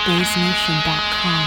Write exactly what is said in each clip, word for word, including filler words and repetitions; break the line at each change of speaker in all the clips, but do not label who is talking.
bass nation dot com.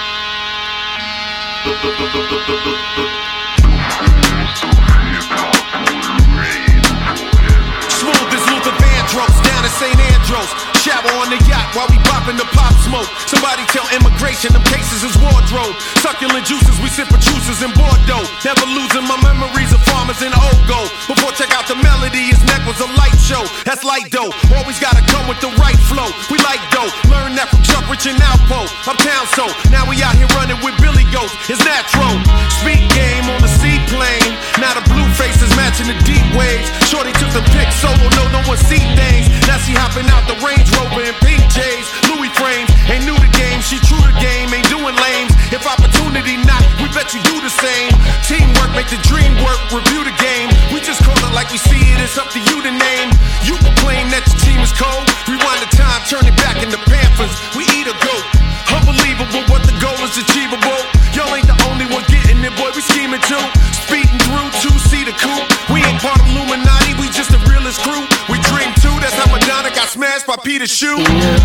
Smooth as Luther Vandross down in Saint Andrews. Shower on the yacht while we bopping the pop smoke. Somebody tell immigration them cases is wardrobe. Succulent juices, we sip juices in Bordeaux. Never losing my memories of farmers in Ogo. Before check out the melody, his neck was a light show. That's light dough. Always gotta come with the right flow. We like dough. Learn that from Chuck Rich and Alpo. Uptown so now we out here running with Billy Goat. It's natural. Speed game on the seaplane. Now the blue faces matching the deep waves. Shorty took the pic solo, no no one see things. Now she hopping out the Range Rover in pink J's, Louis frames. Ain't new to game, she true to game, ain't doing lames. If opportunity knock, we bet you do the same. Teamwork make the dream work, review the game. We just call it like we see it, it's up to you to name. You can claim that your team is cold. Rewind the time, turn it back into Panthers. We eat a goat. Unbelievable, but the goal is achievable. Y'all ain't the only one getting it, boy, we scheming too. Speeding through two-seater coupe. We ain't part of Illuminati, we just the realest crew. We dream too, that's how Madonna got smashed by Peter Shoe.
You know,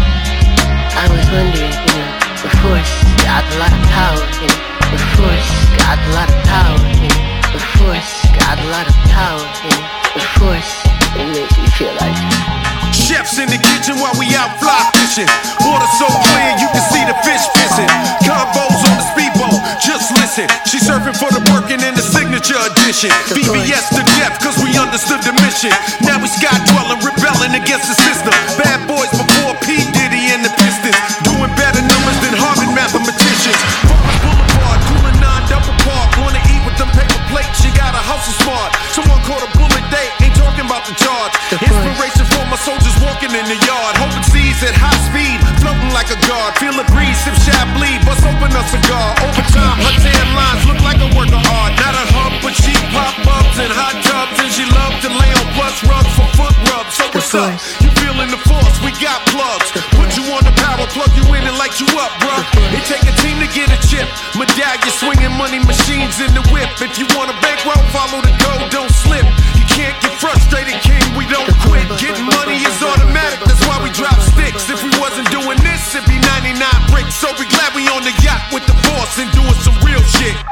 I was wondering, you know, the Force got a lot of power, you know. The Force got a lot of power, you know. The Force got a lot of power, you know. The Force, it makes me feel like
chefs in the kitchen while we out fly fishing. Water so clear you can see the fish fishing. Combos on the speedboat, just listen. She surfing for the working in the signature edition. B B S to death cause we understood the mission. Now we sky dwelling, rebelling against the system. Bad boys before P. Diddy and the Pistons. Doing better numbers than Harvard mathematicians. Forest Boulevard, cooling nine double park. Wanna eat with them paper plates, you gotta hustle smart. Someone caught a bullet, they ain't talking about the charge. Inspiration for my soldiers walking in the yard. Hoping seas at high speed, floating like a guard. Feel a breeze, sip Chablis, bust open a cigar. Overtime, her tan lines look like a work of art. Not a hub, but she pop ups and hot tubs. And she loved to lay on plush rugs for foot rubs. So what's up? You feeling the force, we got plugs. Put you on the power, plug you in and light you up, bruh. It take a team to get a chip. Medallion swinging money machines in the whip. If you want a bankroll, follow the code, don't slip. You can't get frustrated, king, we don't quit. Getting money is automatic, that's why we drop sticks. If we wasn't doing this, it'd be ninety-nine bricks. So we glad we on the yacht with the Force and doing some real shit.